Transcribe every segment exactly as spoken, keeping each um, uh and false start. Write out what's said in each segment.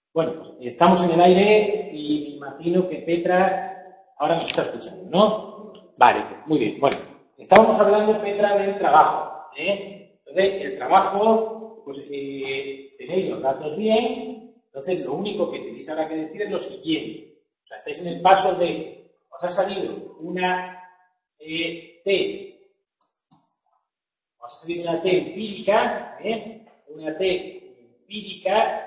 Bueno, pues estamos en el aire y me imagino que Petra ahora nos está escuchando, ¿no? Vale, pues muy bien. Bueno, estábamos hablando, Petra, del trabajo, ¿eh? Entonces, el trabajo, pues eh, tenéis los datos bien, entonces lo único que tenéis ahora que decir es lo siguiente. O sea, estáis en el paso de, os ha salido una eh, T, os ha salido una T empírica, ¿eh? Una T empírica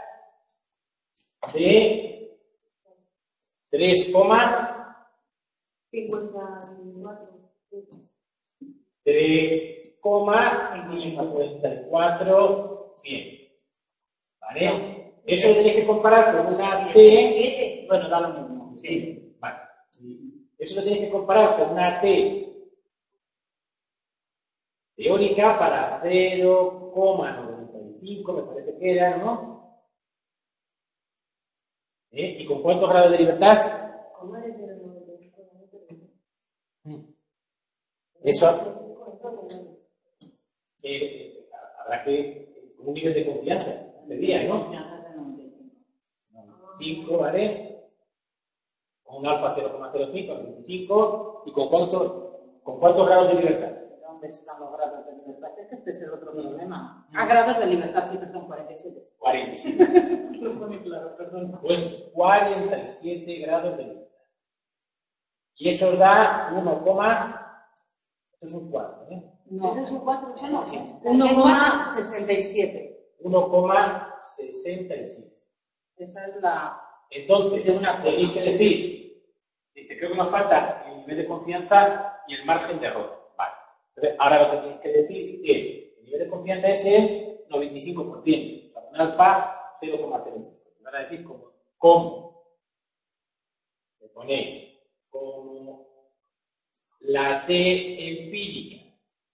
de tres coma cincuenta y cuatro cien. ¿Vale? Eso lo tenéis que comparar con una T. Bueno, da lo mismo. Sí, vale. Eso lo tenéis que comparar con una T teórica para cero coma noventa y cinco, me parece que era, ¿no? ¿Eh? ¿Y con cuántos grados de libertad? Eso eh, habrá que, con un nivel de confianza, debería, ¿no? cinco, ¿vale? Con un alfa cero coma cero cinco, veinticinco, ¿y con cuánto, con cuántos grados de libertad? ¿Dónde están los grados de libertad? Es que este es el otro problema. Ah, grados de libertad, sí, perdón, cuarenta y siete. cuarenta y siete. Lo pone claro, perdón. Pues cuarenta y siete grados de libertad. Y eso os da uno, esto es un cuatro, ¿eh? No, es un cuatro, ¿no? Sí. uno coma sesenta y siete. uno coma sesenta y siete. Esa es la... Entonces, tenéis que decir, dice, creo que nos falta el nivel de confianza y el margen de error. Vale. Entonces, ahora lo que tenéis que decir es, el nivel de confianza es el noventa y cinco por ciento, la un alfa cero coma cero cinco. Van a decir cómo, cómo le ponéis como la T empírica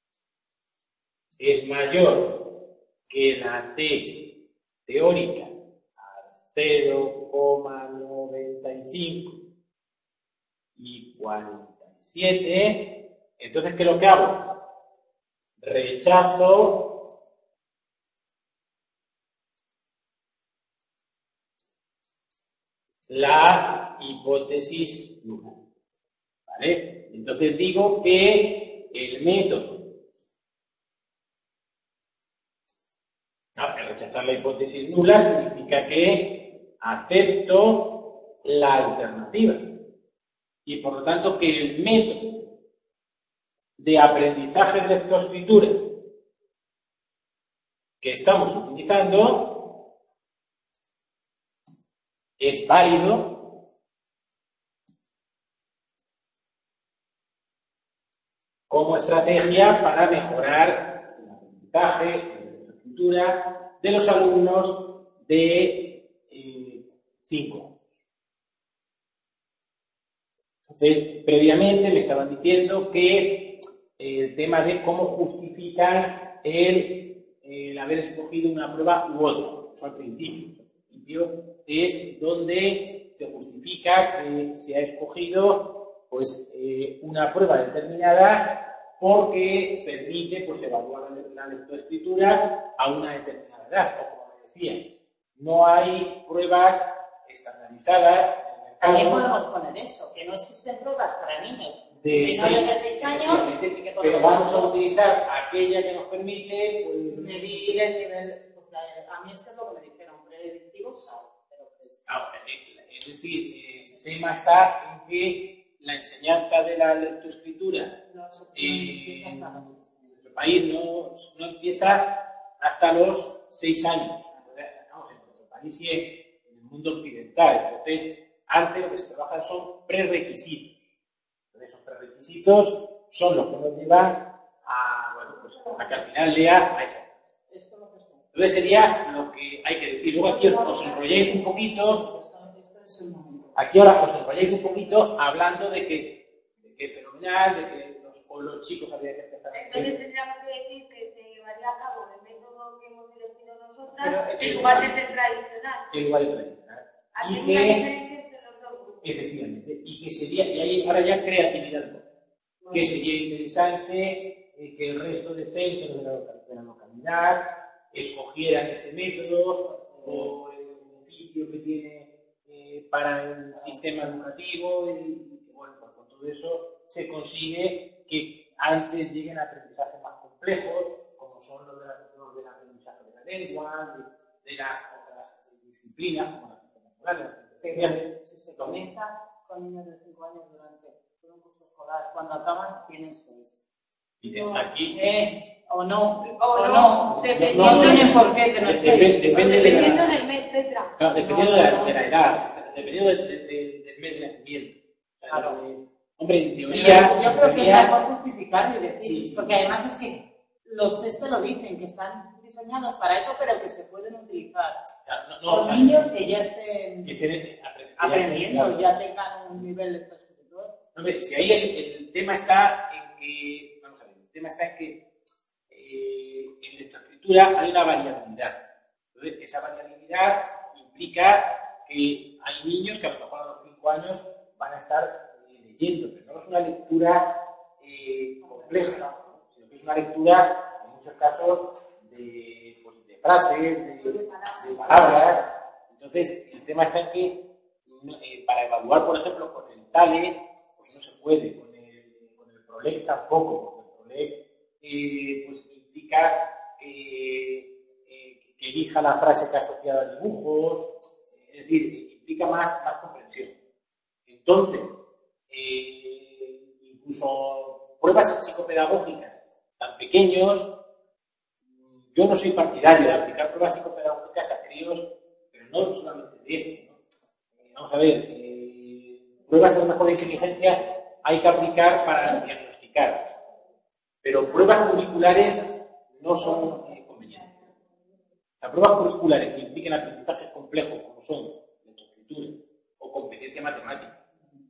es mayor que la T teórica a cero coma noventa y cinco y cuarenta y siete, entonces, ¿qué es lo que hago? Rechazo la hipótesis nula. ¿Vale? Entonces digo que el método, no, que rechazar la hipótesis nula significa que acepto la alternativa y por lo tanto que el método de aprendizaje de lectoescritura que estamos utilizando es válido como estrategia para mejorar el aprendizaje de la escritura de los alumnos de cinco eh, años. Entonces, previamente me estaban diciendo que el tema de cómo justifican el, el haber escogido una prueba u otra. Eso al principio. Al principio es donde se justifica que se ha escogido pues eh, una prueba determinada porque permite pues evaluar la lectoescritura a una determinada edad, o como me decía, no hay pruebas estandarizadas. También podemos poner eso, que no existen pruebas para niños de menores de seis años, pero vamos a utilizar aquella que nos permite pues, medir el nivel. Porque a mí esto es lo que me dijeron, predictivo sabe. Pero... Ah, es decir, el tema está en que la enseñanza de la lectoescritura no, eh, en nuestro país no, no empieza hasta los seis años. Vamos, en nuestro país y en el mundo occidental. Entonces, antes lo que se trabaja son prerequisitos. Entonces, esos prerequisitos son los que nos llevan a, bueno, pues, a que al final lea a esa clase. Entonces sería lo que hay que decir. Luego aquí os, os enrolláis un poquito. Aquí ahora os enrolláis un poquito hablando de que, de que fenomenal, de que los, o los chicos habría que empezar a Entonces tendríamos que decir que se llevaría a cabo el método que hemos elegido nosotras en lugar de ser tradicional. En lugar de tradicional. Hay Y una que, diferencia entre los dos grupos. efectivamente, y que sería, y hay ahora ya creatividad, bueno, que sería interesante eh, que el resto de centros de la, de la localidad escogieran ese método o, en fin, beneficio que tiene eh, para el sistema educativo y, y bueno, pues con todo eso se consigue que antes lleguen a aprendizajes más complejos, como son los, de la, los del aprendizaje de la lengua, de, de las otras disciplinas, como la ciencia natural. Pero si se comienza con niños de cinco años durante todo un curso escolar, cuando acaban tienen seis. Dicen aquí. Eh, o no, o, o no, no, dependiendo, no tienen por qué tener seis. Depende, dependiendo de la, del mes, Petra. claro, dependiendo de la, de la edad, dependiendo de, de, de, del mes de nacimiento. Claro. Eh, hombre, en teoría. Pero yo creo en que es teoría, mejor justificarlo y decir, sí, sí. porque además es que los test te lo dicen, que están diseñados para eso, pero que se pueden utilizar no, no, por o sea, niños que ya estén que estén aprendiendo, ya, ya tengan un nivel de escritor. Hombre, si ahí el, el tema está en que, vamos a ver, el tema está en que eh, en lectoescritura hay una variabilidad. Entonces, esa variabilidad implica que hay niños que a lo mejor a los cinco años van a estar eh, leyendo, pero no es una lectura eh, compleja, sino que es una lectura, en muchos casos, de, pues, de frases, de, de palabras. Entonces, el tema está en que eh, para evaluar, por ejemplo, con el TALE, pues no se puede, con el, con el PROLEC tampoco, porque el PROLEC eh, pues implica eh, eh, que elija la frase que ha asociado a dibujos, es decir, implica más, más comprensión. Entonces, eh, incluso pruebas psicopedagógicas tan pequeños, yo no soy partidario de aplicar pruebas psicopedagógicas a críos, pero no solamente de esto, ¿no? Eh, vamos a ver, eh, pruebas a lo mejor de inteligencia hay que aplicar para diagnosticar, pero pruebas curriculares no son eh, convenientes. Las pruebas curriculares que impliquen aprendizajes complejos, como son lectoescritura o competencia matemática,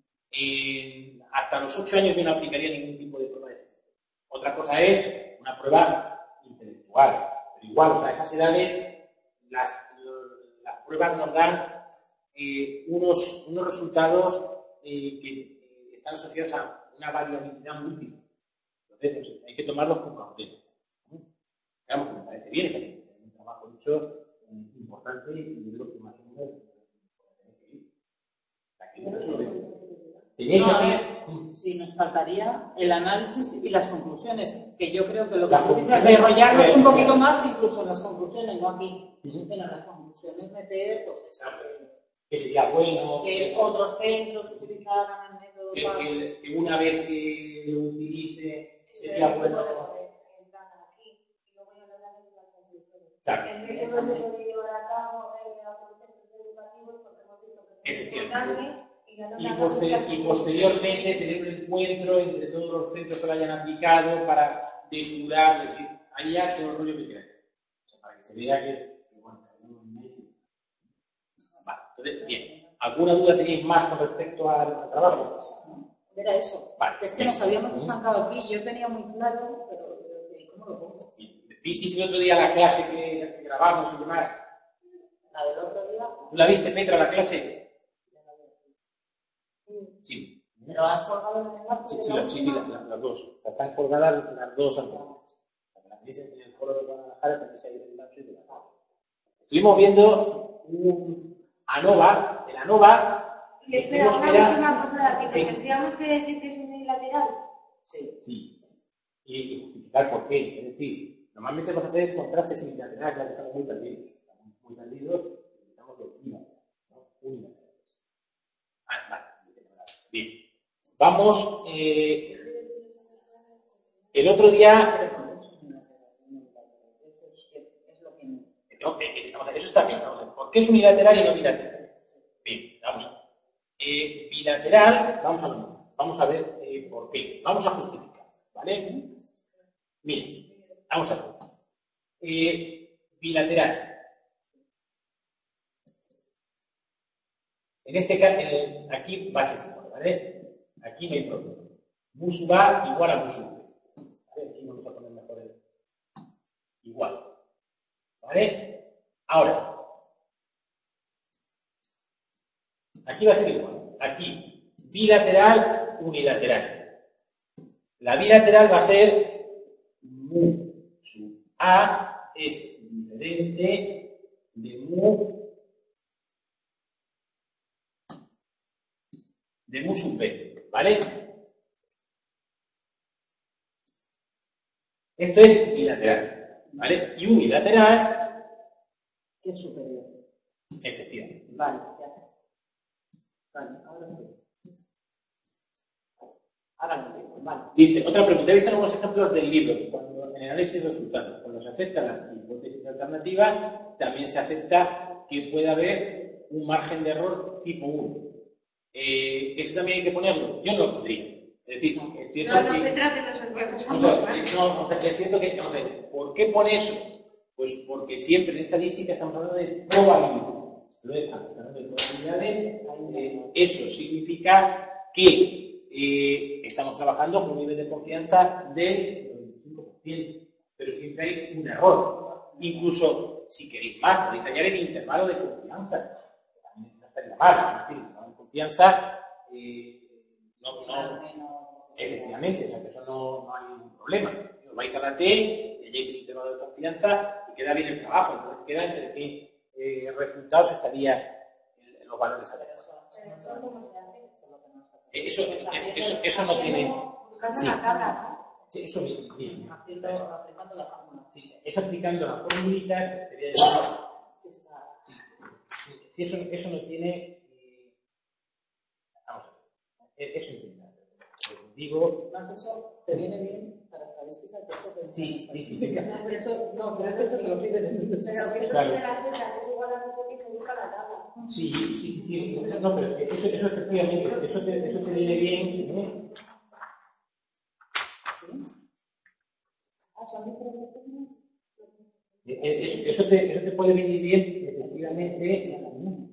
eh, hasta los ocho años yo no aplicaría ningún tipo de prueba de ese tipo. Otra cosa es una prueba intelectual, pero igual, o sea, a esas edades las, las pruebas nos dan eh, unos, unos resultados eh, que eh, están asociados a una variabilidad múltiple. Entonces, pues, hay que tomarlos con cautela. Digamos que me parece bien, es un trabajo hecho eh, importante y yo creo que más o menos aquí no se lo veo. ¿Tenéis No, así? a ver, sí, nos faltaría el análisis y las conclusiones, que yo creo que lo que Las tú dices es conclusiones, enrollarnos un eh, poquito eh, más, incluso en las conclusiones, no aquí, uh-huh. pero en las conclusiones meter, pues eso, que sería bueno, que otros centros utilizaran el método que, para... que, que una vez que lo utilice sería bueno. Claro. El método se puede llevar a cabo en algunos centros educativos porque hemos visto que es importante. Y, poster y posteriormente tener un encuentro entre todos los centros que lo hayan aplicado para depurar, es decir, ahí ya todo el rollo que quieras. O sea, para que se vea que, que bueno, un mes. Vale, entonces, bien. ¿Alguna duda tenéis más con respecto al, al trabajo? Era eso. Vale, es que nos habíamos estancado aquí, yo tenía muy claro, pero ¿cómo lo pongo? ¿Visteis el otro día la clase que, que grabamos y demás? ¿La del otro día? ¿Tú la viste, Petra, la clase? Sí. ¿Pero has colgado el enlace? Sí, sí, la, sí, sí la, la, las dos. Están colgadas las dos anteriores. La tenéis en el foro de Guadalajara, tenéis ahí el enlace de las dos. Estuvimos viendo un ANOVA, el ANOVA. Y espera, una era... última cosa, que sí. tendríamos que decir que es unilateral. Sí. Sí. Y, y justificar por qué. Es decir, normalmente vamos a hacer contrastes unilaterales, ya que estamos muy perdidos. Estamos muy perdidos y necesitamos los unilaterales, ¿no? Unilaterales. Ah, vale. Bien. Vamos, eh, el otro día... No, eso está bien, vamos a ver. ¿Por qué es unilateral y no bilateral? Bien, vamos a ver. Eh, bilateral, vamos a ver, vamos a ver eh, por qué. Vamos a justificar, ¿vale? Bien, vamos a ver. Eh, bilateral. En este caso, eh, aquí va a ser igual, ¿vale? Aquí no hay problema. Musu va igual a musu. ¿Vale? Aquí vamos a poner mejor el igual. ¿Vale? Ahora, aquí va a ser igual. Aquí, bilateral, unilateral. La bilateral va a ser mu sub a es diferente de mu de mu sub b, ¿vale? Esto es bilateral, ¿vale? Y un bilateral ¿qué es superior? Efectivamente. Vale, ya. Vale, ahora sí. Ahora lo digo, vale. Dice, otra pregunta. He visto algunos ejemplos del libro. Cuando en el análisis de resultados, cuando se acepta la hipótesis alternativa, también se acepta que pueda haber un margen de error tipo uno. Eh, ¿Eso también hay que ponerlo? Yo no lo pondría. Es decir, es cierto no, no que... se trata de los sorpresas. O sea, es, no, es cierto que... Vamos a ver, ¿por qué pone eso? Pues porque siempre en estadística estamos hablando de probabilidades. Luego, hablando de probabilidades, eh, eso significa que Eh, estamos trabajando con un nivel de confianza del noventa y cinco por ciento, pero siempre hay un error. Incluso, si queréis más, podéis añadir el intervalo de confianza. También no estaría mal. Es decir, el intervalo de confianza, eh, no, no, efectivamente, o sea, que eso no, no hay ningún problema. Os vais a la T, y halláis el intervalo de confianza y queda bien el trabajo. Entonces, queda entre qué eh, resultados estarían los valores adecuados. Eso, eso, eso no tiene. Sí, sí, eso bien, bien. Aplicando la fórmula. Sí, eso aplicando la formulita, quería decir. Sí, sí, eso, eso no tiene. Eh, vamos a ver. Eso entiendo. Digo. Más eso te viene bien para estadística, que eso te sí, sí, sí. No, eso, no, pero eso te lo piden en el universidad. Pero eso claro. de la Z, que es igual a no sé qué, se busca la tabla. Sí, sí, sí, sí. No, pero eso, eso efectivamente, eso te, eso te viene bien. ¿eh? Ah, son diferentes. Eso te, eso te puede venir bien, efectivamente.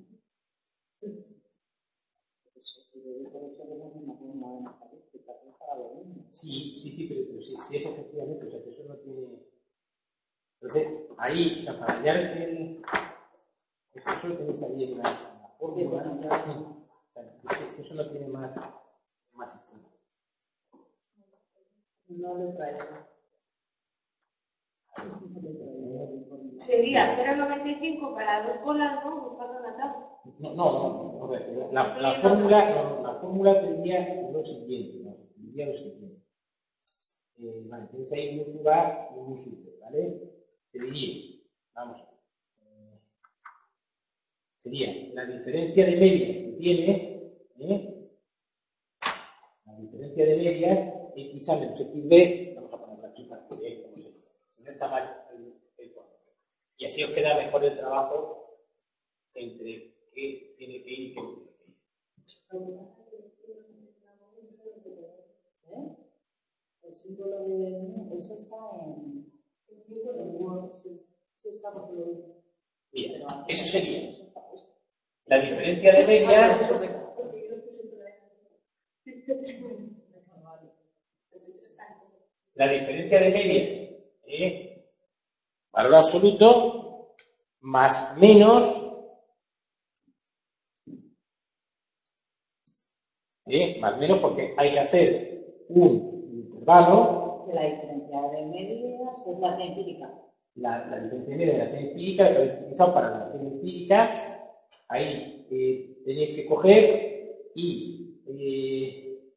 Sí, sí, sí, pero, pero sí, sí, es efectivamente, o sea, que eso no tiene. Entonces, ahí, o sea, para hallar el. Eso lo tenéis ahí en la, en la fórmula. Sí, bueno, ya. Sí, eso no tiene más, más historia. No le traigo. Sería cero coma noventa y cinco para dos colas, ¿no? Buscando la tabla. No, no, no, a ver, la, la fórmula, no, la fórmula tendría lo siguiente, ¿no? Tendría lo siguiente. Eh, vale, tienes ahí mu sub A y mu sub B, ¿vale? Te diría, vamos a ver. Eh, sería la diferencia de medias que tienes, ¿eh? La diferencia de medias, X A menos X B, vamos a ponerla aquí para que veáis cómo se dice. Si no está mal el, el cuadro. Y así os queda mejor el trabajo entre qué tiene que ir y qué no tiene que ir. ¿Eh? El símbolo de eso está en el símbolo de Word, sí, sí está por lo. Bien, eso sería la diferencia de medias. La diferencia de medias, ¿eh? Valor absoluto más menos. ¿Eh? Más o menos porque hay que hacer un intervalo. La diferencia de medias es la T empírica. La, la diferencia de medias es la T empírica, que habéis utilizado para la T empírica. Ahí eh, tenéis que coger y. Eh,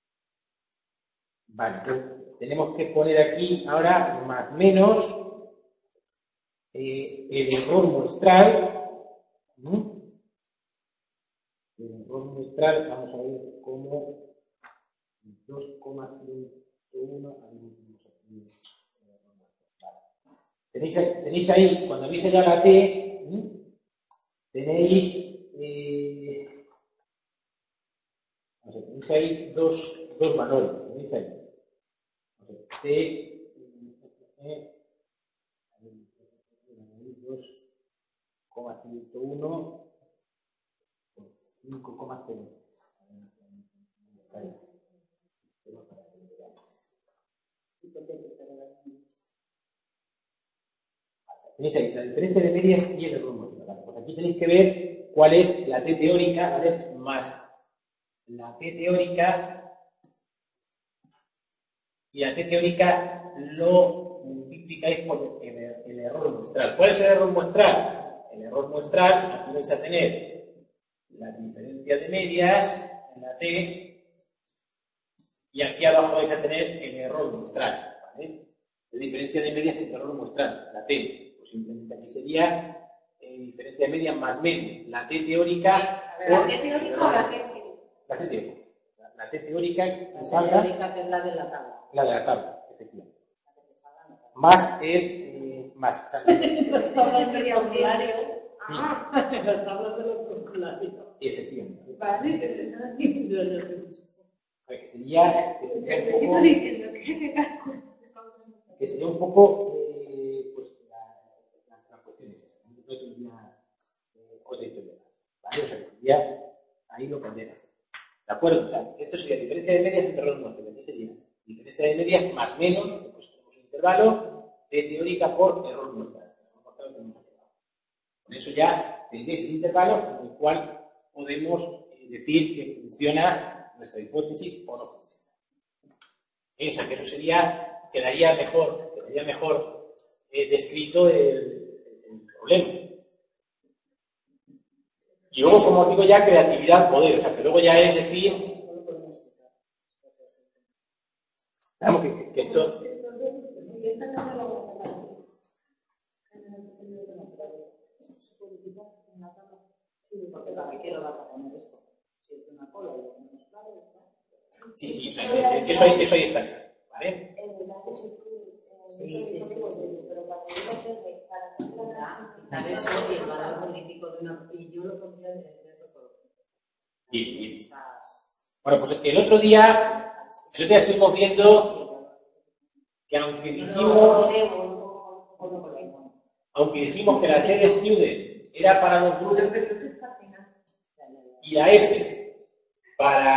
vale, entonces tenemos que poner aquí ahora más o menos eh, el error muestral. ¿no? El error muestral, vamos a ver cómo. dos coma treinta y uno. Tenéis, tenéis ahí, cuando veis allá la T, ¿eh? tenéis, eh, tenéis ahí dos, dos valores. Tenéis ahí. T, eh, dos coma ciento uno por cinco coma cero. Tenéis ahí la diferencia de medias y el error muestral. Pues aquí tenéis que ver cuál es la T teórica, ¿vale? Más la T teórica, y la T teórica lo multiplicáis por el, el error muestral. ¿Cuál es el error muestral? El error muestral, aquí vais a tener la diferencia de medias, la la T, y aquí abajo vais a tener el error muestral, ¿vale? La diferencia de medias entre error muestral, la T, pues simplemente aquí sería eh, diferencia de medias más menos la T teórica. ¿La T teórica o la T teórica? La T teórica. La, la T teórica que La salga. teórica que es la de la tabla. La de la tabla, efectivamente. Más el. Eh, más. Las tablas de formularios. Ah, Las tablas de los formularios. Y efectivamente. Vale, que se están haciendo que sería, que sería un poco. diciendo que cálculo. Que sería un poco. Eh, pues la, la, la cuestión es esa. No tendría eh, otra historia más. ¿Vale? O sea, que sería. Ahí lo pondrás. ¿De acuerdo? O sea, esto sería diferencia de medias entre error muestral. ¿Qué sería? Diferencia de medias más menos, pues tenemos un intervalo de teórica por error muestral. Con eso ya tendréis ese intervalo con el cual podemos eh, decir que funciona nuestra hipótesis o no funciona. Eh, o sea, que eso sería, quedaría mejor, quedaría mejor eh, descrito el, el problema. Y luego, como os digo, ya creatividad, poder. O sea, que luego ya es decir. Vamos, que, que esto. Porque también que lo vas a poner esto. Si es una cola y lo ponemos claro, sí, sí, o sea, eso, ahí, eso ahí está. ¿Vale? Sí, sí, sí, sí. Pero para quitar eso y el valor político de una. Y yo lo pondría de todo. Y, y, bueno, pues el otro día, el otro día estuvimos viendo que aunque dijimos, aunque dijimos que la T de Student era para dos grupos y la F para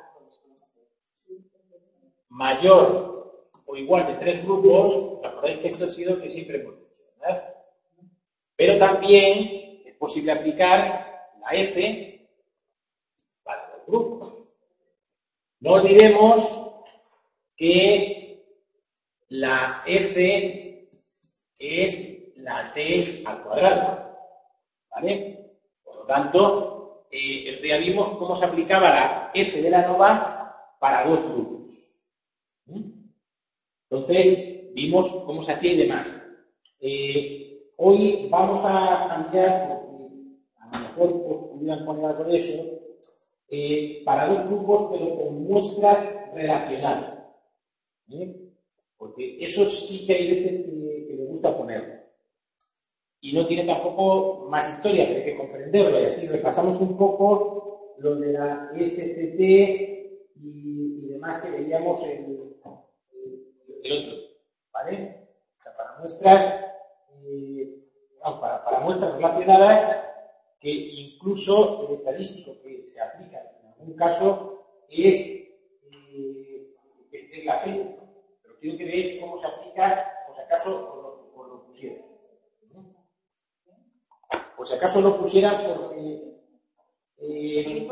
mayor o igual de tres grupos, os acordáis que esto ha sido que siempre hemos dicho, ¿verdad? Pero también es posible aplicar la F para dos grupos. No olvidemos que la F es la T al cuadrado, ¿vale? Por lo tanto, eh, el día vimos cómo se aplicaba la F de la nova para dos grupos. ¿Mm? Entonces, vimos cómo se hacía y demás. Eh, hoy vamos a cambiar, porque a lo mejor pudieran poner algo de eso, eh, para dos grupos, pero con muestras relacionadas. ¿Eh? Porque eso sí que hay veces que, que me gusta ponerlo. Y no tiene tampoco más historia, pero hay que comprenderlo. Y así repasamos un poco lo de la S C T y, y demás que veíamos en el, el otro. ¿Vale? O sea, para muestras, eh, no, para, para muestras relacionadas, que incluso el estadístico que se aplica en algún caso es, eh, es la fe. Pero quiero que veáis cómo se aplica, por si acaso os lo, os lo pusiera. Por si acaso lo pusieran porque eh,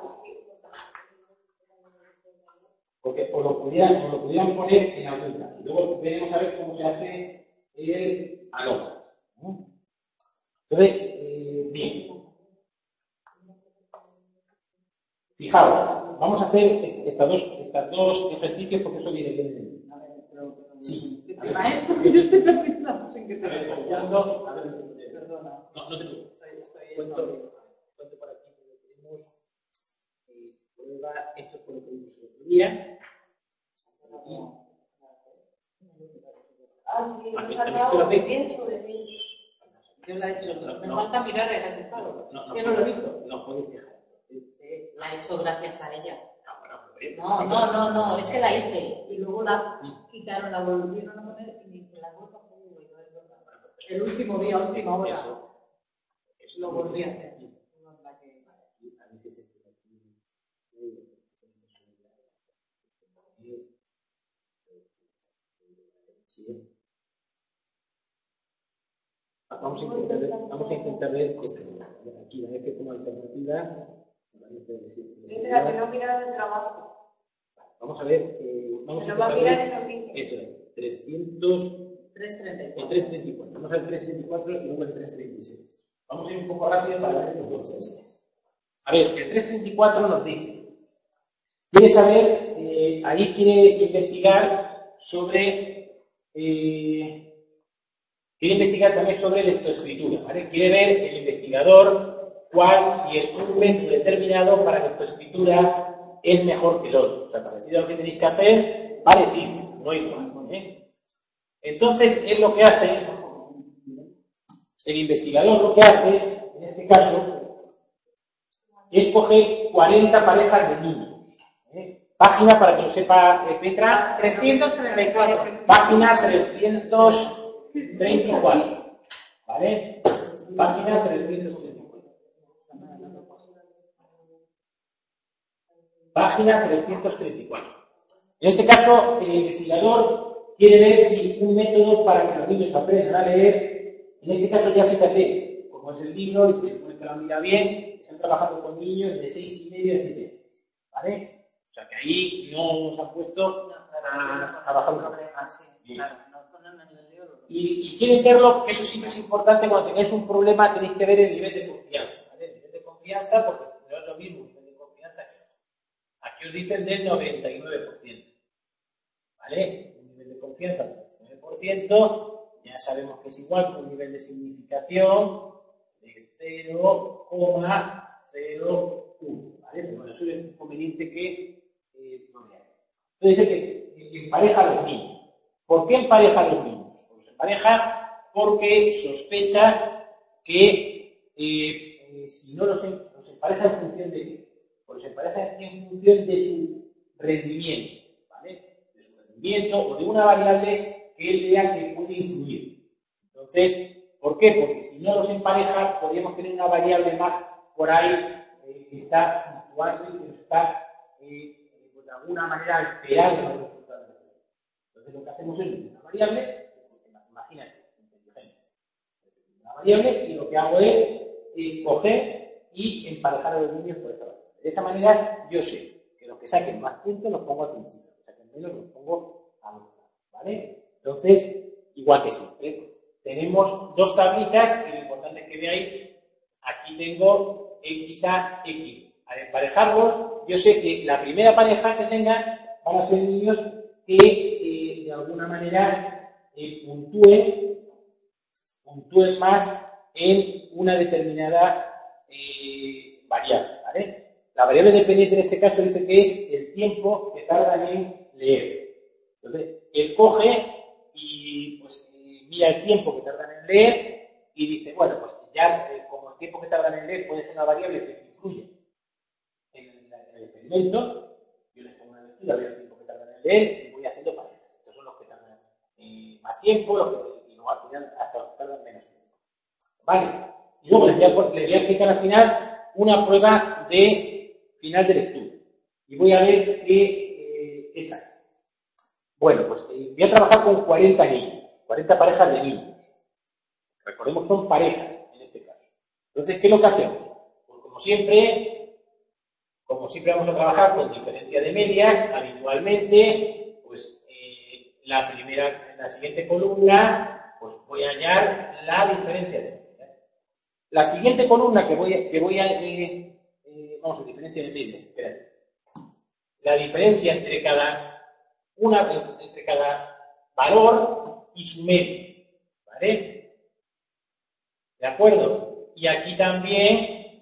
porque os lo pudieran, os lo pudieran poner en algún caso. Luego veremos a ver cómo se hace el ANOVA. Entonces, eh, bien. Fijaos, vamos a hacer estas dos, estas dos ejercicios porque eso viene bien de mí. Sí. Maestro, yo estoy pensando en que te a ver, no, a ver, perdona. No, no te preocupes. Cuento, cuento por aquí que tenemos eh, prueba, esto fue lo que vimos el otro día. Ah, sí, Vale, me ha ¿habéis faltado hecho la pienso de mí. yo la he hecho, No, me no. falta mirar el resultado. No, no, Yo no lo he visto. No podéis dejar. Sí, la he hecho gracias a ella. Ah, bueno, pues, No, no, no, no, es que la hice y luego la quitaron, la volvieron a poner y me dice, la vuelta a hacer y digo, no es verdad. El último día, última hora, Eso, eso lo volví a hacer. A veces esto de aquí, sí. Vamos a intentar ver, vamos a intentar ver esto. Aquí la F como alternativa. Espera, que no he mirado el trabajo. Vamos a ver, eh, vamos Se a lo va a intentar mirar ver en oficio. esto, trescientos, trescientos treinta y cuatro. el trescientos treinta y cuatro. Vamos al trescientos treinta y cuatro y luego el trescientos treinta y seis. Vamos a ir un poco rápido para ver los dos. A ver, el trescientos treinta y cuatro nos dice quiere saber, eh, ahí quiere investigar sobre, eh, quiere investigar también sobre lectoescritura, ¿vale? Quiere ver el investigador cuál, si es un método determinado para lectoescritura es mejor que el otro. O sea, parecido a lo que tenéis que hacer, parecido, no igual, ¿eh? Entonces, es lo que hace, el investigador lo que hace, en este caso, es coger cuarenta parejas de niños. ¿eh? Página, para que lo sepa eh, Petra, trescientos treinta y cuatro. Página trescientos treinta y cuatro. ¿Vale? Página trescientos treinta y cuatro. Página trescientos treinta y cuatro. En este caso, el investigador quiere ver si un método para que los niños aprendan a leer, en este caso ya fíjate, como es el libro, y si se pone que lo mira bien, están trabajando con niños de seis y medio a siete años. ¿Vale? O sea que ahí no nos han puesto a trabajar un poco. Y, y quieren verlo, que eso siempre es importante, cuando tengáis un problema tenéis que ver el nivel de confianza. ¿Vale? El nivel de confianza, porque no es lo mismo, el nivel de confianza. Aquí os dicen del noventa y nueve por ciento. ¿Vale? Un nivel de confianza del noventa y nueve por ciento, ya sabemos que es igual que un nivel de significación de cero coma cero uno. ¿Vale? Pero bueno, eso es un conveniente que eh, no veáis. Entonces dice que empareja a los niños. ¿Por qué empareja a los niños? Pues empareja porque sospecha que eh, eh, si no los, los empareja en función de qué, pues los empareja en función de su rendimiento, ¿vale? De su rendimiento o de una variable que él vea que puede influir. Entonces, ¿por qué? Porque si no los empareja, podríamos tener una variable más por ahí eh, que está fluctuando y que nos está eh, pues de alguna manera alterando los resultados. Entonces lo que hacemos es una variable, imagínate, una variable, y lo que hago es eh, coger y emparejar a los niños por esa variable. De esa manera yo sé que los que saquen más puntos los pongo al principio, los que saquen menos los pongo al final, ¿vale? Entonces, igual que siempre, tenemos dos tablitas y lo importante es que veáis, aquí tengo X A, X. Al emparejarlos, yo sé que la primera pareja que tengan van a ser niños que eh, de alguna manera eh, puntúen, puntúen más en una determinada eh, variable, ¿vale? La variable dependiente en este caso dice que es el tiempo que tardan en leer. Entonces, él coge y pues eh, mira el tiempo que tardan en leer y dice, bueno, pues ya eh, como el tiempo que tardan en leer puede ser una variable que influye en el, en el experimento, yo les pongo una lectura, veo el tiempo que tardan en leer y voy haciendo parejas. Estos son los que tardan eh, más tiempo, los que, y luego al final hasta los que tardan menos tiempo. ¿Vale? Y luego les voy, a, les voy a aplicar al final una prueba de final de lectura. Y voy a ver qué eh, es ahí. Bueno, pues eh, voy a trabajar con cuarenta niños, cuarenta parejas de niños. Recordemos que son parejas en este caso. Entonces, ¿qué es lo que hacemos? Pues como siempre, como siempre vamos a trabajar con diferencia de medias, habitualmente, pues eh, la primera, en la siguiente columna, pues voy a hallar la diferencia de medias. La siguiente columna que voy a, que voy a eh, eh, vamos a diferencia de medias, espérate. La diferencia entre cada una entre cada valor y su medio, ¿vale? ¿De acuerdo? Y aquí también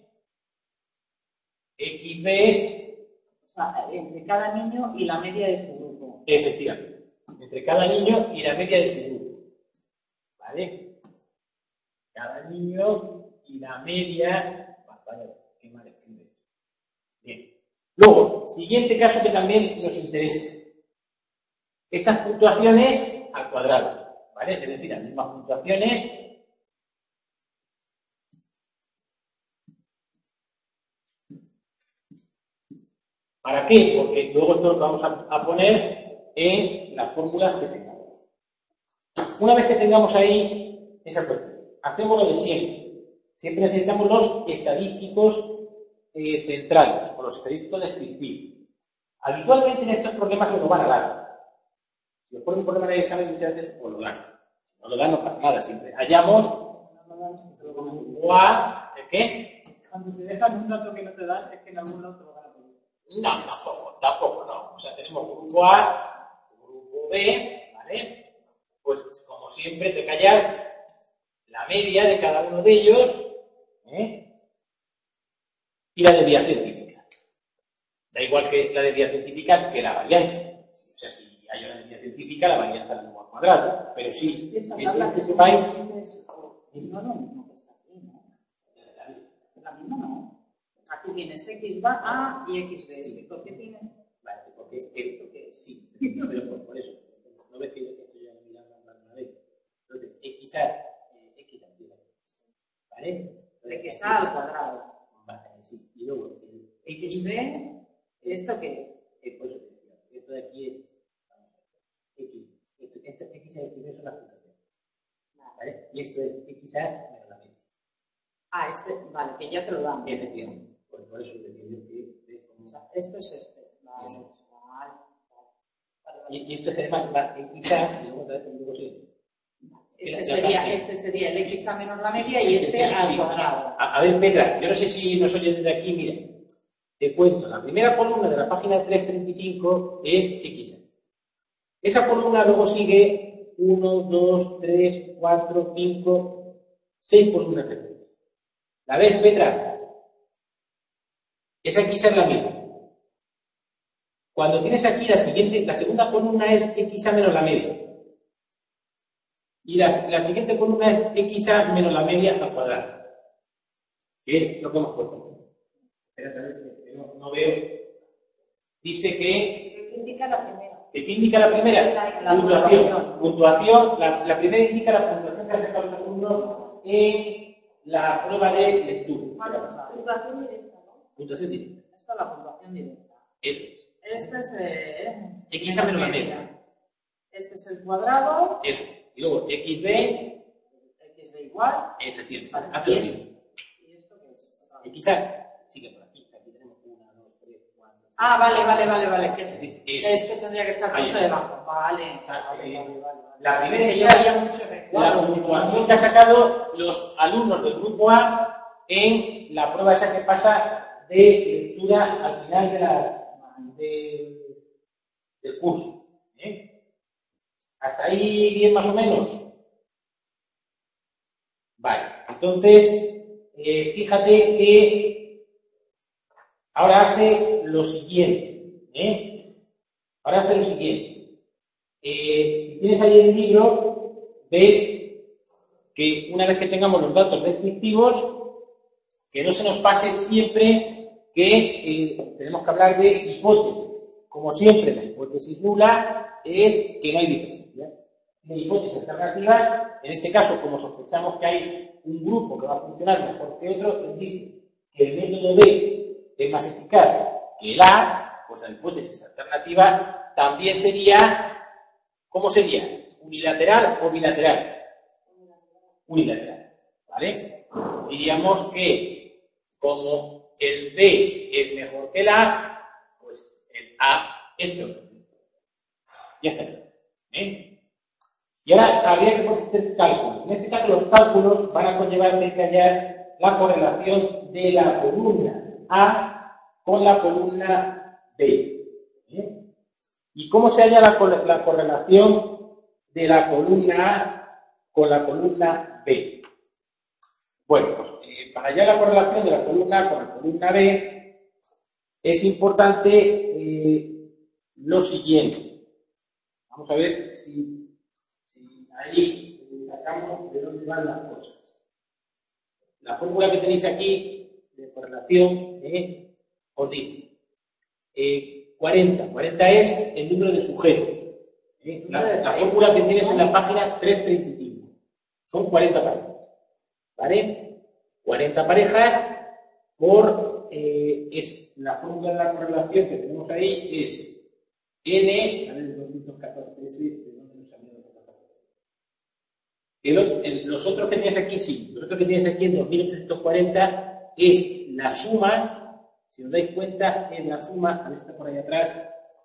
X B, o sea, entre cada niño y la media de su grupo. Efectivamente, entre cada niño y la media de su grupo, ¿vale? Cada niño y la media, vaya, qué mal escribe esto. Bien. Luego, siguiente caso que también nos interesa. Estas puntuaciones al cuadrado, ¿vale? Es decir, las mismas puntuaciones ¿para qué? Porque luego esto lo vamos a, a poner en las fórmulas que tengamos. Una vez que tengamos ahí esa cuestión, hacemos lo de siempre. Siempre necesitamos los estadísticos eh, centrales o los estadísticos descriptivos. Habitualmente en estos problemas se nos van a dar. Si os ponen un problema de examen muchas veces os lo dan. Si no lo dan no pasa nada. Siempre hallamos o a ¿el qué? Cuando te dejan un dato que no te dan, es que en algún lado te lo van a pedir. No, tampoco, tampoco, no. O sea, tenemos grupo A, grupo B, ¿vale? Pues como siempre te callar la media de cada uno de ellos, ¿eh? Y la desviación típica. Da igual que la desviación típica que la varianza. O sea, si hay una desviación típica, la varianza es al cuadrado. Pero sí, es esa que sepáis. No, no, no, está aquí, ¿no? La misma no. Aquí tienes X va A y X B. Sí. ¿Por qué tiene? Vale, porque es que esto que sí, pero por, por eso. No ves que esto ya lo miramos una vez. Entonces, X A, eh, X A, ¿vale? X A al cuadrado. Vale, sí. Y luego, el X B, ¿esto qué es? Eh, por eso te decía, esto de aquí es X. Esto, esto, X A y X B son las funciones. ¿Vale? Y esto es X A menos la media. Ah, este, vale, que ya te lo dan. Efectivamente. Por, por eso te decía que. O sea, esto es este. Vale. Eso. Vale. Vale, vale. Y, y esto es además va X A y luego luego sí. Este sería, este sería el X A menos la media y este sí, al sí. cuadrado. A, a ver, Petra, yo no sé si nos oyes desde aquí, mira. Te cuento, la primera columna de la página trescientos treinta y cinco es X A. Esa columna luego sigue uno, dos, tres, cuatro, cinco, seis columnas después. ¿La ves, Petra? Esa X A es la misma. Cuando tienes aquí la siguiente, la segunda columna es X A menos la media. Y la, la siguiente columna es X A menos la media al cuadrado. Que es lo que hemos puesto. Espérate, a ver, que no, no veo. Dice que... ¿Qué indica la primera? ¿Qué indica la primera? La, la puntuación. puntuación. Puntuación. La, la primera indica la puntuación que han sacado los alumnos en la prueba de lectura. Vale, puntuación directa, ¿no? Puntuación directa. Esta es la puntuación directa. Eso es. Este es eh, X A menos la media. Este es el cuadrado. Eso. Y luego X B. X B igual. Efectivamente. Vale. Hace ¿Y, lo esto? mismo. ¿Y esto qué es? X A sigue por aquí. Aquí tenemos una, dos, tres, cuatro. Ah, vale, vale, vale, vale. Que es, Sí, que eso. es que tendría que estar puesto Ahí. debajo. Vale. Ah, Vale, eh, vale, vale, vale. La primera Es que yo es veía mucho la recuadro. puntuación que han sacado los alumnos del grupo A en la prueba esa que pasa de lectura al final de la, de, del curso. ¿eh? ¿Hasta ahí bien más o menos? Vale, entonces, eh, fíjate que ahora hace lo siguiente. ¿eh? Ahora hace lo siguiente. Eh, si tienes ahí el libro, ves que una vez que tengamos los datos descriptivos, que no se nos pase siempre que eh, tenemos que hablar de hipótesis. Como siempre, la hipótesis nula es que no hay diferencias. La hipótesis alternativa, en este caso, como sospechamos que hay un grupo que va a funcionar mejor que otro, nos dice que el método B es más eficaz que el A, pues la hipótesis alternativa también sería, ¿cómo sería? ¿Unilateral o bilateral? Unilateral, ¿vale? Diríamos que como el B es mejor que el A, pues el A es peor. Ya está. ¿eh? Y ahora habría que hacer cálculos. En este caso los cálculos van a conllevar que hallar la correlación de la columna A con la columna B. ¿eh? ¿Y cómo se halla la, la correlación de la columna A con la columna B? Bueno, pues eh, para hallar la correlación de la columna A con la columna B es importante eh, lo siguiente. Vamos a ver si, si ahí sacamos de dónde van las cosas. La fórmula que tenéis aquí de correlación eh, os dice eh, cuarenta. cuarenta es el número de sujetos. Eh, la, la fórmula que tienes en la página trescientos treinta y cinco. Son cuarenta parejas. ¿Vale? cuarenta parejas por, eh, es la fórmula de la correlación que tenemos ahí es n, a ver, doscientos catorce, ese, ¿de dónde nos salió doscientos catorce? El, el, los otros que tienes aquí, sí, los otros que tienes aquí en dos mil ochocientos cuarenta es la suma, si os dais cuenta, es la suma, a ver si está por ahí atrás,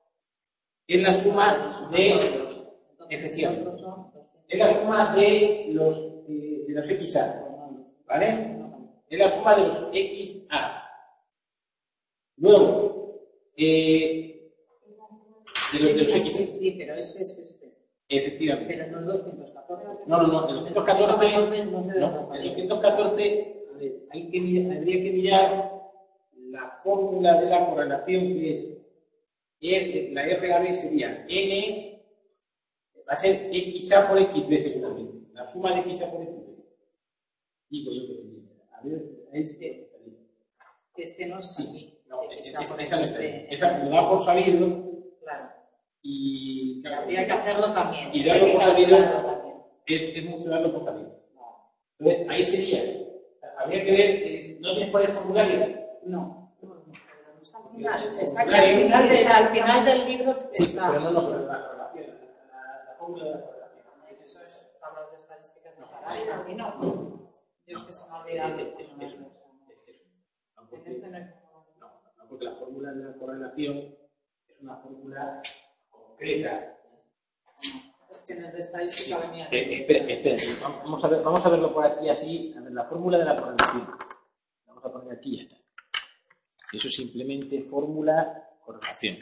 es la suma de, efectivamente, es la suma de los, eh, de los X A. ¿Vale? Es la suma de los X A. Luego, Eh, de los, Sí, de los sí, X. sí, sí, pero ese es este. Efectivamente. Pero no el doscientos catorce. No, no, no, el doscientos catorce, no sé de no, dónde el salió. doscientos catorce, a ver, hay que mirar, habría que mirar la fórmula de la correlación que es, R, la R A B sería N, va a ser X A por X B seguramente, la suma de X A por X B. Digo yo que sí. A ver, es que es que no está sí, aquí. no, Esa, esa, por esa no ejemplo, está ahí. Esa lo da por salido. Claro. Y claro, habría que hacerlo también. Y darlo por salido también. Es, es mucho darlo por salido. Entonces, ahí sería. Habría que ver, eh, ¿no tienes por el formulario? No. Está al final, está aquí al final, de, al final del libro. Sí, está. pero no, no, pero la correlación, la, la fórmula de la correlación. Eso es, tablas de estadísticas estará ahí, a mí no. Yo es que se me ha olvidado. Eso, eso, eso. En este no hay no, no, porque la fórmula de la correlación es una fórmula concreta. Es que en el de estadística Sí. venía. Eh, espera, espera, vamos a, ver, vamos a verlo por aquí así, a ver, la fórmula de la correlación. Vamos a poner aquí y ya está. Si eso es simplemente fórmula correlación.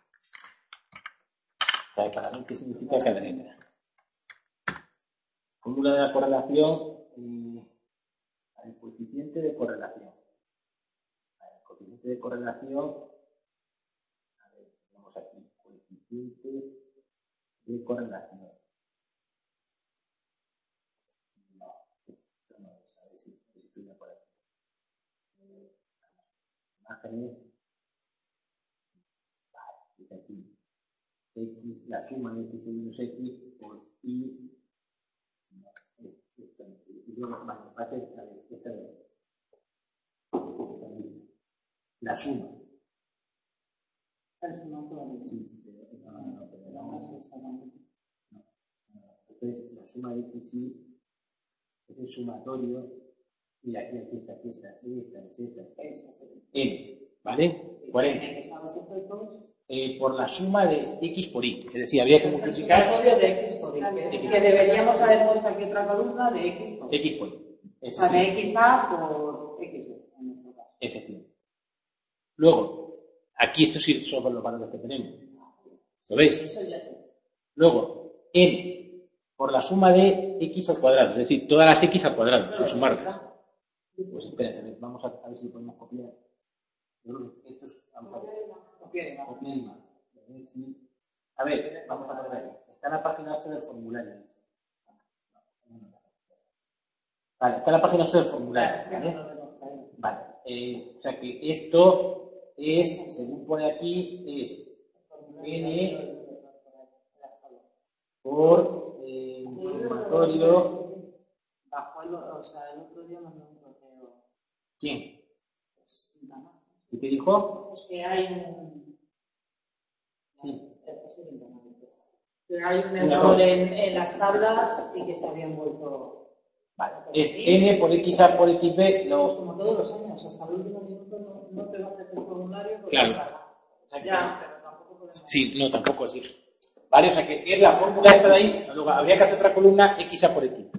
¿Sabe para mí qué significa cada letra? Fórmula de la correlación, eh, el coeficiente de correlación. El coeficiente de correlación, a ver, tenemos aquí, coeficiente de correlación. No, esto no es, a ver si estoy por aquí. Imágenes, vale, dice aquí, X, la suma de X menos X por Y, no, es, esto, y luego, vale, va a ser, a ver, esta de aquí. La suma. El sumatorio. Sí, pero no, no, pero no, exactamente. No, no. Entonces, la suma de X y es el sumatorio. Mira, aquí, aquí está, aquí está, esta, esta, esta, N, ¿vale? Sí, cuarenta. N, que son los efectos. Eh, por la suma de X por Y. Es decir, habría que multiplicar. El sumatorio de X por Y. Que, que deberíamos haber puesto aquí otra columna de X por Y. X por Y. O sea, de X A por X B, en nuestro caso. Efectivamente. Luego, aquí estos sí son los valores que tenemos. ¿Lo veis? Eso ya sé. Luego, N por la suma de X al cuadrado. Es decir, todas las X al cuadrado, por sumarlas. Pues espérate, a ver, vamos a, a ver si podemos copiar. Yo creo que estos, vamos a ver. Copiar imagen. A ver si. A ver, vamos a poner ahí. Está en la página ocho del formulario. Vale, está en la página ocho del formulario. ¿Vale? Vale. Eh, o sea que esto es, según pone aquí, es N por eh, sumatorio. Bajo el, o sea, el otro día mandó un correo. ¿Quién? Pues, no. ¿Y qué dijo? Pues que hay un. Sí. Que hay un error en, en las tablas y que se habían vuelto. Vale. Es N por X A por X B. No. No. Pues como todos los años, hasta el último minuto no, no te bajes el formulario. Porque Claro. O sea, ya, pero tampoco podemos. Sí, no, tampoco es eso. Vale, o sea que es la fórmula esta de ahí. Luego habría que hacer otra columna X A por X.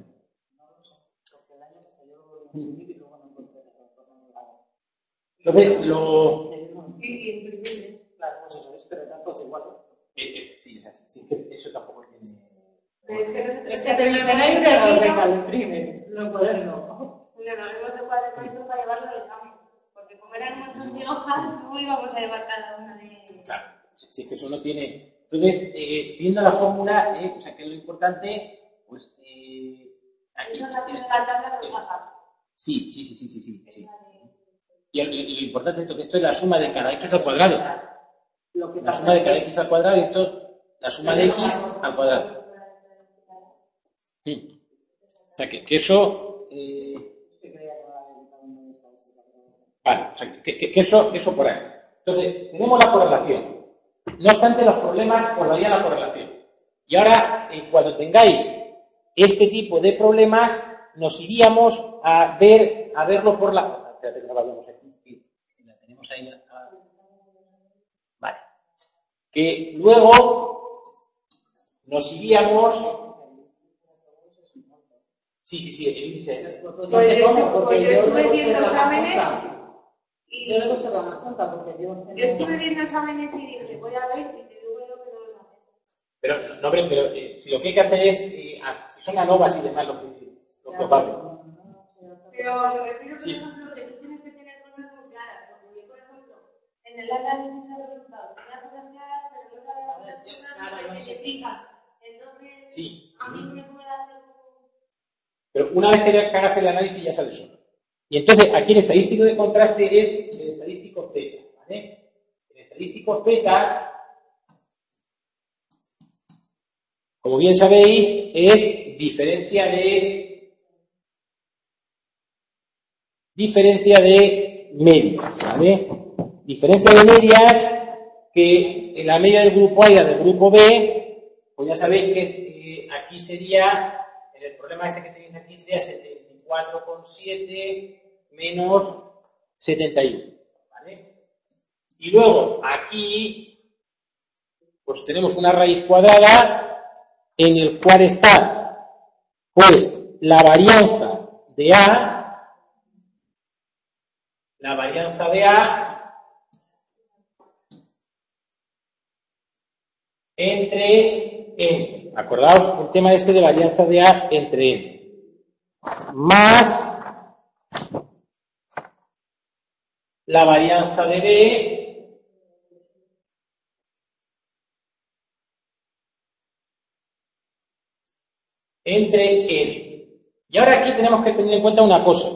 Entonces, lo... Claro, pues eso es, pero tanto es igual. Eh, eh, sí, sí, sí, eso tampoco tiene... Es que, Es que te dicen ahí que lo imprimes, no cuaderno. Pero no hemos de cuaderno para llevarlo al examen. Porque como eran un montón de hojas, no íbamos a llevar cada una de ellas. Claro, si sí, es que eso no tiene... Entonces, eh, viendo la fórmula, eh, o sea, que es lo importante, pues... Eh, aquí, Eso no tiene la tabla de los hojas. Sí, sí, sí, sí, sí, sí, sí. Y, el, y lo importante es que esto es la suma de cada X al cuadrado. Lo que la suma de cada X al cuadrado y esto la suma de X al cuadrado. Sí. O sea, que, que eso... Eh... Vale, o sea, que, que, que eso, eso por ahí. Entonces, tenemos la correlación. No obstante, los problemas por la vía de la correlación. Y ahora, eh, cuando tengáis este tipo de problemas, nos iríamos a ver, a verlo por la... Espérate que no vayamos aquí. La tenemos ahí. A... Vale. Que luego nos iríamos... Sí, sí, sí, el índice. Pues no sé cómo, porque yo estuve no sé haciendo la exámenes respuesta. Y Y yo debo ser la más tonta porque yo... Yo estuve viendo exámenes y dije, voy a ver, y te digo lo que no lo hace. Pero, no, hombre, pero eh, si lo que hay que hacer es, eh, si son ANOVAs y demás, lo que, lo que os va a hacer. Pero me refiero, por Sí. ejemplo, que tú tienes que tener cosas muy claras. Porque yo, por ejemplo, en el análisis de los resultados tenía cosas claras, pero no sabía las cosas que se explican. Entonces, Sí. a mí me puede hacer un... Pero una vez que ya hagas el análisis ya sale solo. Y entonces, aquí el estadístico de contraste es el estadístico Z, ¿vale? El estadístico Z, como bien sabéis, es diferencia de diferencia de medias, ¿vale? Diferencia de medias que en la media del grupo A y la del grupo B, pues ya sabéis que eh, aquí sería, en el problema este que tenéis aquí sería setenta y cuatro coma siete menos setenta y uno, ¿vale? Y luego aquí, pues tenemos una raíz cuadrada en el cual está, pues, la varianza de A, la varianza de A entre N. Acordaos el tema este de varianza de A entre N. Más la varianza de B entre N. Y ahora aquí tenemos que tener en cuenta una cosa.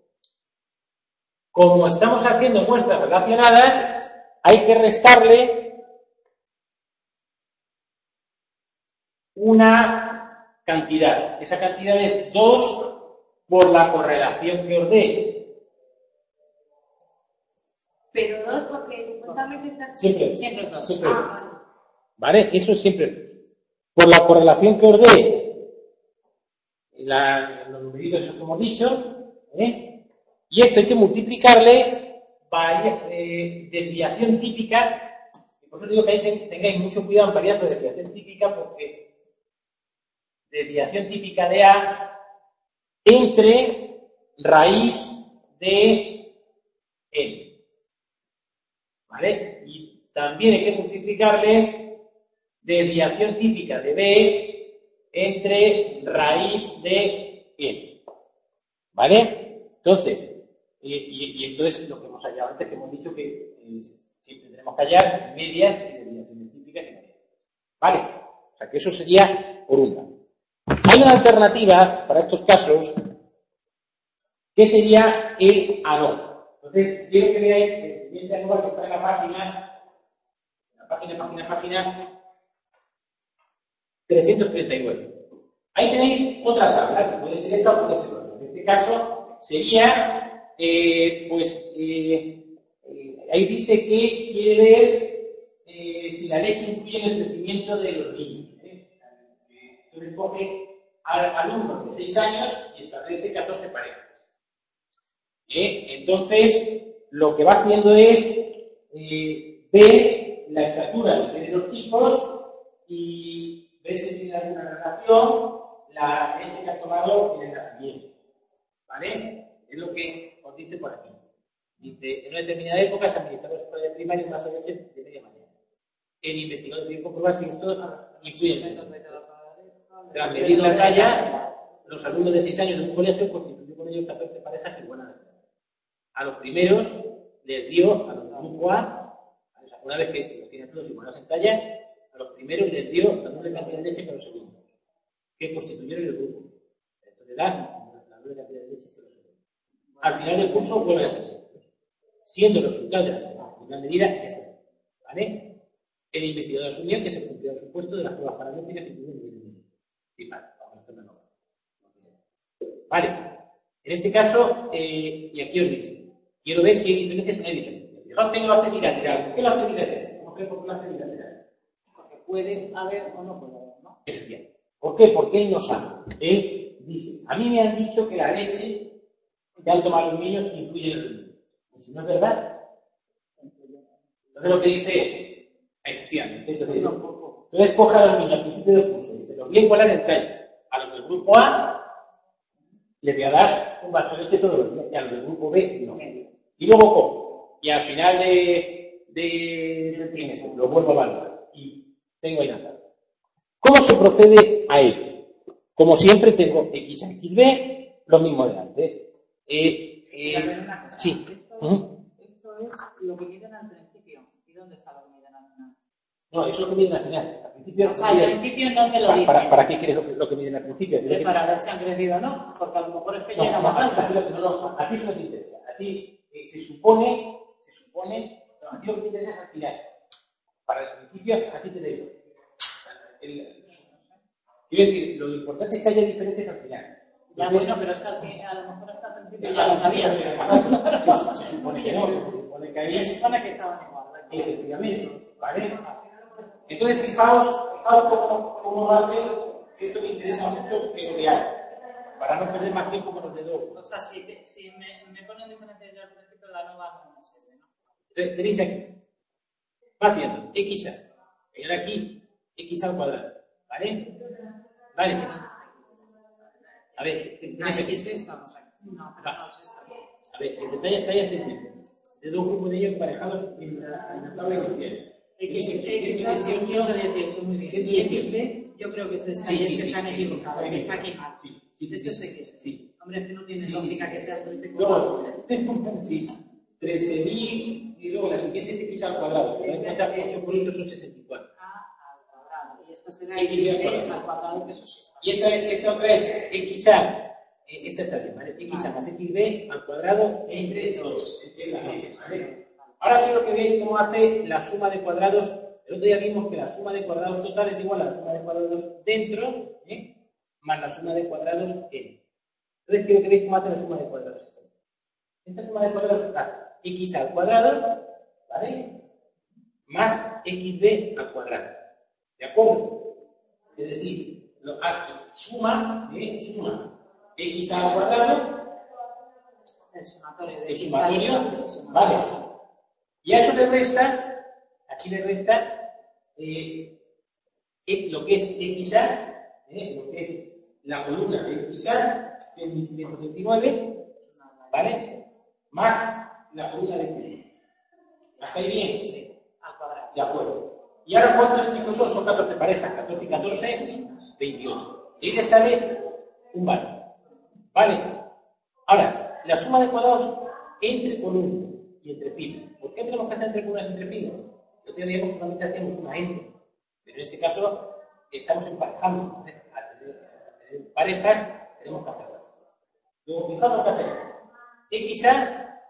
Como estamos haciendo muestras relacionadas, hay que restarle una cantidad. Esa cantidad es dos por la correlación que os dé. Pero dos, porque supuestamente estás... Siempre es. Siempre es dos. Siempre Ah, es. ¿Vale? Eso siempre es dos. Por la correlación que os dé, la, los numeritos esos que hemos dicho, ¿eh? Y esto hay que multiplicarle varia, eh, desviación típica. Por eso digo que ahí tengáis mucho cuidado en varianza de desviación típica, porque desviación típica de A entre raíz de N. ¿Vale? Y también hay que multiplicarle desviación típica de B entre raíz de N. ¿Vale? Entonces, y, y, y esto es lo que hemos hallado antes, que hemos dicho que eh, siempre tenemos que hallar medias y desviaciones típicas y medias. ¿Vale? O sea que eso sería por un lado. Hay una alternativa para estos casos que sería el ANOVA. Entonces, quiero que veáis el siguiente ANOVA que está en la página, en la página, página, página trescientos treinta y nueve. Ahí tenéis otra tabla, que puede ser esta o puede ser otra. En este caso sería, eh, pues, eh, eh, ahí dice que quiere ver eh, si la leche influye en el crecimiento de los niños. ¿eh? Entonces coge al alumno de seis años y establece catorce parejas. ¿Eh? Entonces, lo que va haciendo es eh, ver la estatura que tienen los chicos y ver si tiene alguna relación la leche que ha tomado en el nacimiento. ¿Vale? Es lo que os dice por aquí. Dice, en una determinada época se administraba a la escuela de primaria un vaso de leche de media mañana. El investigador tiene que comprobar si esto influye. Tras medir la talla, los alumnos de seis años de un colegio constituyó con ellos catorce parejas iguales. A los primeros les dio, a los del grupo A, una vez que los tienen todos iguales en talla, a los primeros les dio la doble cantidad de leche que a los segundos, que constituyeron el grupo. Esto le da la doble cantidad de leche que a los segundos. Al final del curso vuelven a ser siendo el resultado de la medida esta. ¿Vale? El investigador asumió que se cumplió el supuesto de las pruebas paramétricas que tuvieron el nivel. Y vale, vamos a hacer una nota. Vale. En este caso, eh, y aquí os dice, quiero ver si hay diferencias o no hay diferencias. Fijaos que no lo hace bilateral. ¿Por qué lo hace bilateral? ¿Cómo creo por qué lo hace bilateral? Porque puede haber o no puede haber, ¿no? Eso es bien. ¿Por qué? Porque él no sabe. Él dice, a mí me han dicho que la leche que han tomado los niños influye en el niño. Y si no es verdad, entonces lo que dice es, efectivamente, entonces, entonces coge a los niños al principio del curso y dice, los voy a igualar en talla. A los del grupo A les voy a dar un vaso de leche todos los días, y a los del grupo B no. Y luego cojo y al final de, de, del trimestre lo vuelvo a evaluar y tengo ahí la tabla. ¿Cómo se procede a ello? Como siempre tengo X A, X B, lo mismo de antes. Eh, eh, A ver, una cosa. sí. Esto, ¿Mm? esto es lo que miden al principio. ¿Y dónde está lo que miden al final? No, eso es lo que miden al final. Al principio, O sea, al miden- principio no te lo para, dicen. para, ¿para qué quieres lo, que- lo que miden al principio? Hombre, para ver si han crecido o no, porque a lo mejor es que No, llega no, más a, alta. a, ti- no, no, a ti eso no te interesa. A ti eh, se supone, se supone, no, a ti lo que te interesa es al final. Para el principio, a ti te da igual. El- el- Quiero decir, lo importante es que haya diferencias al final. Ya Entonces, bueno, pero es que al fin- a lo mejor hasta el principio ya claro, lo sabía. exacto. Se, se supone que no, se supone que ahí Se supone que estaban igual. efectivamente, ¿vale? Entonces, fijaos, fijaos cómo, cómo va a hacer, esto me interesa mucho que lo veáis, para no perder más tiempo con los dedos. O sea, si, te, si me, me ponen diferencias ya al principio, la nueva no me sirve, ¿no? Entonces, tenéis aquí, va haciendo X A, y ahora aquí, X al cuadrado, ¿vale? Vale. A ver, tenéis Ah, aquí. X B estamos aquí. No, pero no es esto. A ver, el detalle está ahí hace tiempo. De dos grupos de ellos emparejados en la, en la tabla inicial. X, X A son ciento dieciocho, muy bien. Y X B, yo creo que es esta, y es que se han equivocado, que está aquí mal. Sí, sí, Esto es X B. sí. Hombre, que no tiene Sí, lógica sí, que sí. sea treinta y Luego, cuatro. sí, trece mil y luego la siguiente es X al cuadrado. Si os dais cuenta, ocho por ocho son sesenta y cuatro. A al cuadrado. Y esta será X X al B cuadrado. al cuadrado, que eso sí está. Y esta, esta otra es X A. Eh, esta está bien, ¿vale? X A más X B al cuadrado entre dos. Entre la dos, ¿vale? Ahora quiero que veáis cómo hace la suma de cuadrados. El otro día vimos que la suma de cuadrados total es igual a la suma de cuadrados dentro, ¿eh? Más la suma de cuadrados en. Entonces quiero que veáis cómo hace la suma de cuadrados. Esta suma de cuadrados hace X al cuadrado, ¿vale? Más X B al cuadrado. ¿De acuerdo? Es decir, lo hace suma, ¿eh? Suma X al cuadrado, El sumatorio de el X al sumatorio, cuadrado. ¿vale? Y a eso le resta, aquí le resta eh, eh, lo que es X A, eh, lo que es la columna de X A, que es mil quinientos veintinueve, ¿vale? Más la columna de X B. ¿Hasta ahí bien? Sí, al cuadrado. De acuerdo. ¿Y ahora cuántos chicos son? Son catorce parejas, catorce y catorce, veintiocho. Y ahí le sale un valor. ¿Vale? Ahora, la suma de cuadrados entre columnas y entre filas. ¿Por qué tenemos que hacer entre columnas y entre filas? Yo te digo que solamente hacíamos una entre. Pero en este caso estamos emparejando. Entonces, al tener, al tener parejas, tenemos que hacerlas. Luego, fijaos lo que hacemos. X A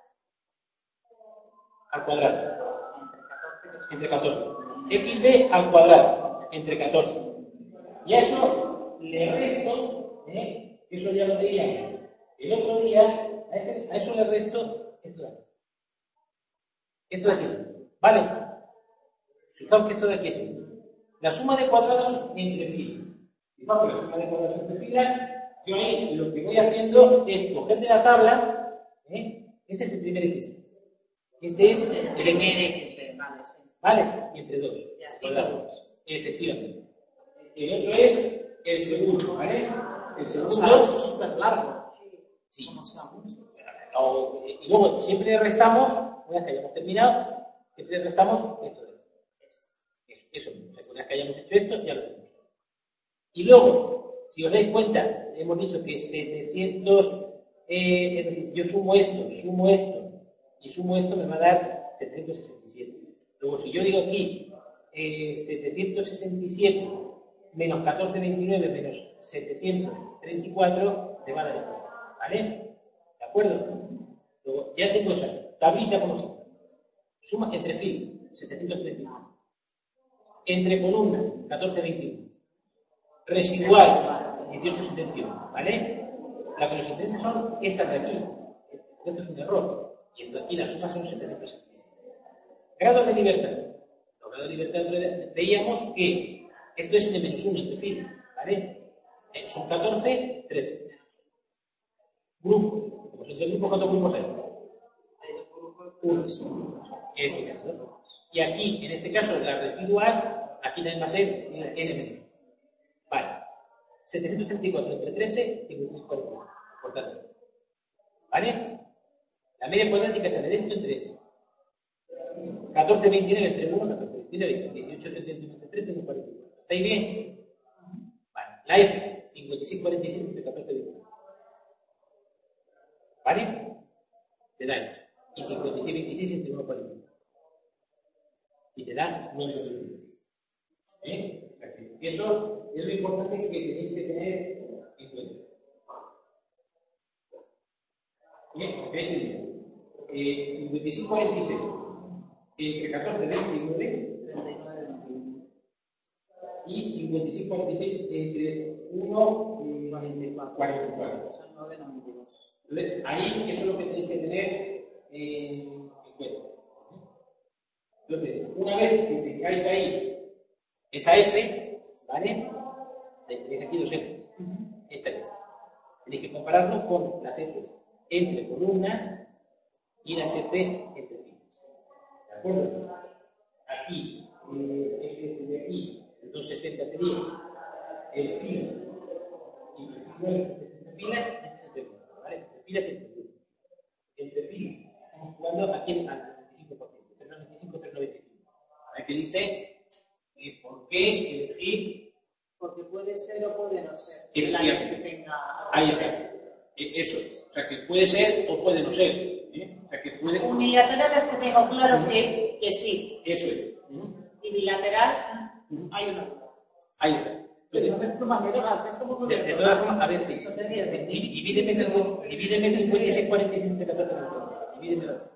al cuadrado. Entre catorce. X B al cuadrado. Entre catorce. Y a eso le resto, ¿eh? Eso ya lo veíamos el otro día, a, ese, a eso le resto esto de aquí. Esto de aquí es esto. ¿Vale? Fijaos que esto de aquí es esto. La suma de cuadrados entre filas. Fijaos que la suma de cuadrados entre filas, yo ahí lo que voy haciendo es coger de la tabla, ¿eh? Este es el primer X. Este es el primer X B, vale, sí. ¿Vale? Y entre dos. Y así todos. Efectivamente. El otro es el segundo, ¿vale? El segundo. O sea, es súper largo. Sí. Como sea mucho. O, y luego siempre le restamos, una vez que hayamos terminado, siempre le restamos esto de esto. Eso, eso. Una vez que hayamos hecho esto, ya lo tenemos. Y luego, si os dais cuenta, hemos dicho que setecientos, eh, es decir, yo sumo esto, sumo esto y sumo esto, me va a dar setecientos sesenta y siete. Luego, si yo digo aquí eh, setecientos sesenta y siete menos catorce veintinueve menos setecientos treinta y cuatro, me va a dar esto. ¿Vale? ¿De acuerdo? Luego, ya tengo esa tablita como siempre. Suma entre filas, setecientos treinta y uno. Entre columnas, catorce veintiuno. Residual, dieciocho setenta y uno. ¿Vale? La que nos interesa son estas de aquí. Esto es un error. Y esto aquí, las sumas son setecientos setenta y siete. Grados de libertad. Los grados de libertad veíamos que esto es de menos uno entre filas. ¿Vale? Eh, son catorce, trece. Grupos. Como son tres grupos, ¿cuántos grupos hay? Uno. Este caso. Y aquí, en este caso, la residual, aquí también va a ser n menos uno. Vale. setecientos treinta y cuatro entre trece, cincuenta y cuarenta y cinco. Por tanto. ¿Vale? La media cuadrática sale de esto entre esto. catorce veintinueve entre uno, catorce veintinueve, dieciocho setenta y tres, uno cuarenta y cuatro. ¿Estáis bien? Vale. La F, cincuenta y seis cuarenta y seis entre catorce veintinueve. ¿Vale? Te da esta. Y cincuenta y seis veintiséis entre uno cuarenta y cuatro. Y te da números de números. ¿Eh? O sea que eso es lo importante que tenéis que tener en cuenta. Bien, ¿veis el día? Eh, cincuenta y cinco cuarenta y seis entre catorce veintinueve y cincuenta y cinco cuarenta y seis entre uno y cuarenta y cuatro. Entonces, ahí eso es lo que tenéis que tener eh, en cuenta. Entonces, una vez que tengáis ahí esa F, ¿vale? Tenéis aquí dos Fs. Esta es. Tenéis que compararlo con las Fs entre columnas y las F entre filas. ¿De acuerdo? Aquí, eh, este es el de aquí, el doscientos sesenta sería el filas. Y si no es entre filas, este es entre columnas, ¿vale? Entre filas y entre columnas. Entre filas, estamos jugando aquí al noventa y cinco por ciento, cero coma noventa y cinco, cero coma noventa y cinco. Aquí dice, eh, ¿por qué elegir? Porque puede ser o puede no ser. Es La cierto. que se tenga. Ahí está. Eso es. O sea, que puede ser o puede no ser. ¿eh? O sea, que puede... Unilateral es que tengo claro que, que sí. Eso es. Y bilateral, hay una duda. Ahí está. Entonces, no es tu manera, es como de, de todas formas, a ver, divídeme el divídeme cincuenta y seis cuarenta y seis entre catorce. Divídemelo.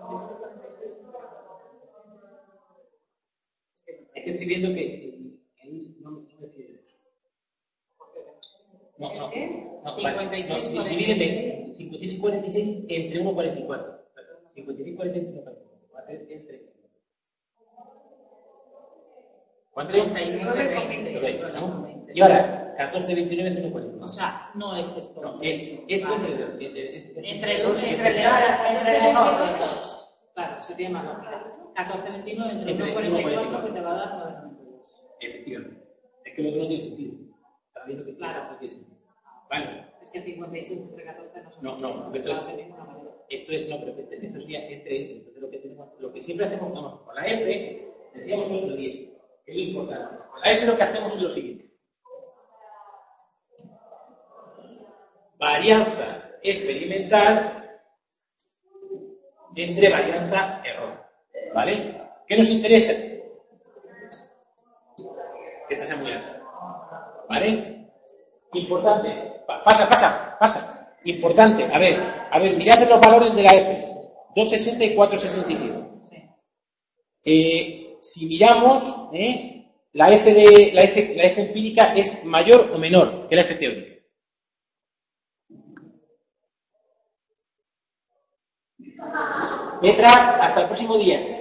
Es que estoy viendo que él no me quiere eso. No, no. No, cincuenta y seis, no, divídeme cincuenta y seis cuarenta y seis entre uno cuarenta y cuatro. cincuenta y seis cuarenta entre uno cuarenta y cuatro. Va a ser entre. ¿Cuánto? treinta y nueve con veinte. ¿No? Y ahora, catorce veintinueve entre uno cuarenta y cuatro. O sea, no es esto. No, es esto entre los dos. Entre el los dos. Claro, sería más lógico. catorce veintinueve entre uno cuarenta y cuatro que te va a dar nueve noventa y dos. Efectivamente. Es que lo otro no tiene sentido. Estás viendo que claro, no tiene sentido. Vale. Es que cincuenta y seis entre catorce no son. No, no, porque esto es, esto es, no, pero este, esto sería entre, entonces lo que tenemos, lo que siempre hacemos, vamos, con la F, decíamos el otro día, es lo importante. Con la F lo que hacemos es lo siguiente. Varianza experimental entre varianza error. ¿Vale? ¿Qué nos interesa? Que esta sea muy alta. ¿Vale? Importante. Pasa, pasa, pasa. Importante. A ver, a ver, mirad los valores de la F. doscientos sesenta y cuatrocientos sesenta y siete. Sí. Eh, si miramos, eh, la F de la F, la F empírica es mayor o menor que la F teórica. Petra, hasta el próximo día.